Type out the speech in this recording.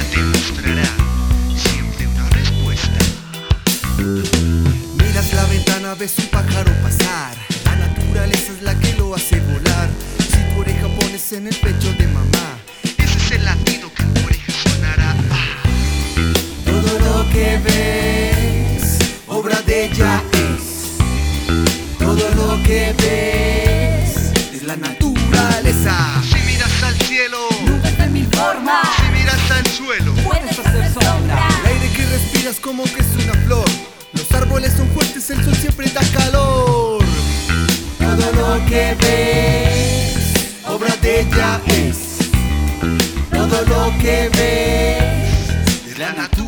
te mostrará siempre una respuesta. Miras la ventana, ves un pájaro pasar. La naturaleza es la que lo hace volar. Si tu oreja pones en el pecho de mamá, Ese es el latido que en tu oreja sonará. todo lo que ves, obra de ella es. Todo lo que ves es la naturaleza. Si miras al cielo, Nunca está en mil formas. si miras al suelo, Puedes hacer sombra. El aire que respiras como que es una flor. Los árboles son fuertes, el sol siempre da calor. Todo lo que ves, obra de ella es. Todo lo que ves es la naturaleza.